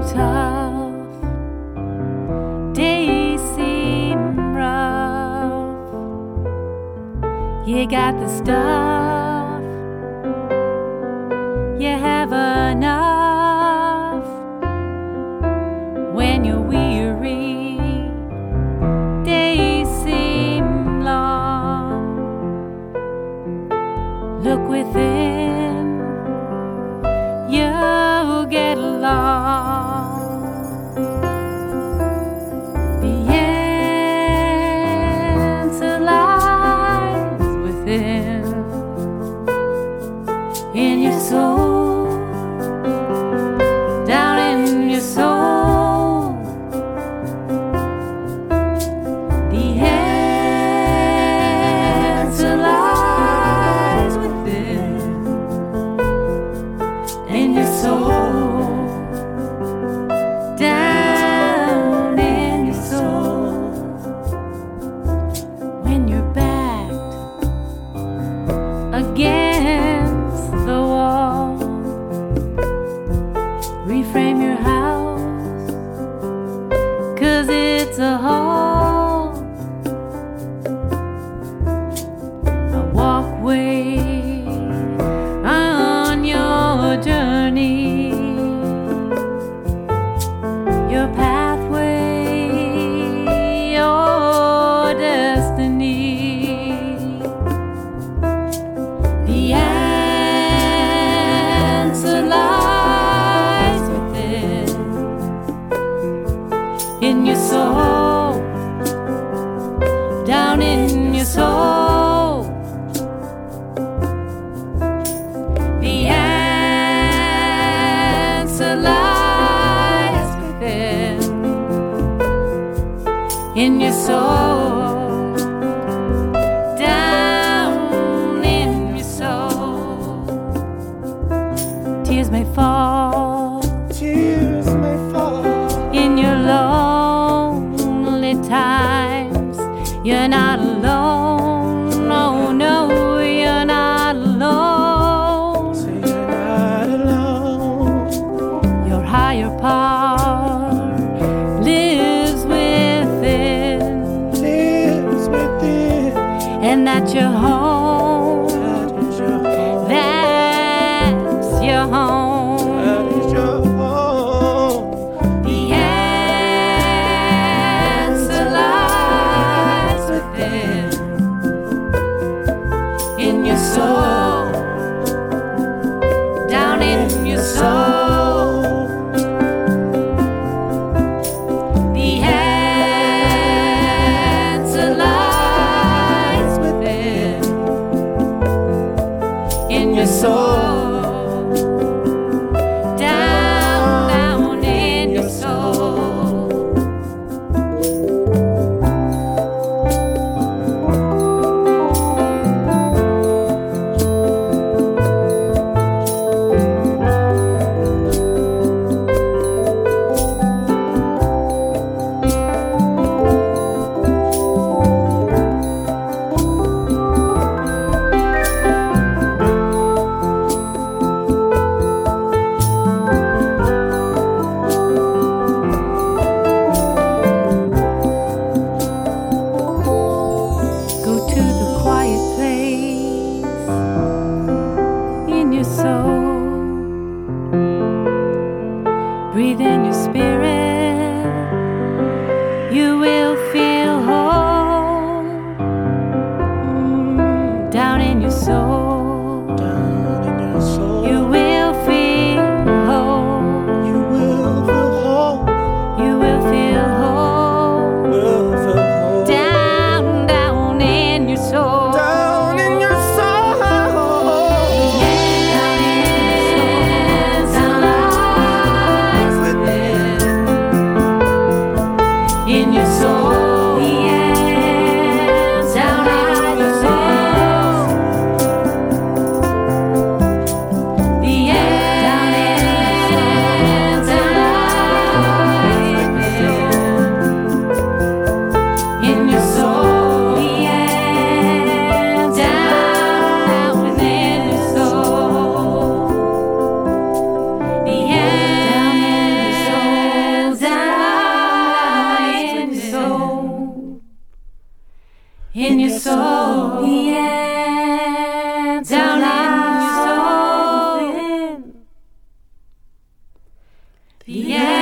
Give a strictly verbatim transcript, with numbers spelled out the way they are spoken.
tough, days seem rough. You got the stuff, you have enough. When you're weary, days seem long. Look within, you'll get along. The answer lies within, in your soul, down in your soul. The answer lies within, in your soul, down in your soul. When you're backed against the wall, reframe your house, 'cause it's a hall, a walkway on your journey, your pathway, your destiny. The answer lies within, in your soul, down in your soul. The answer lies within, in your soul, down in your soul. Tears may fall, Tears may fall in your lonely times. You're not alone, no, no, you're not alone. so you're not alone. Your higher power lives within, Lives within. and that's your home, That is your home. that's your home. That is your home. The answer lies within, in your soul, down in your soul. The answer lies within, in your soul, down, down in your soul. The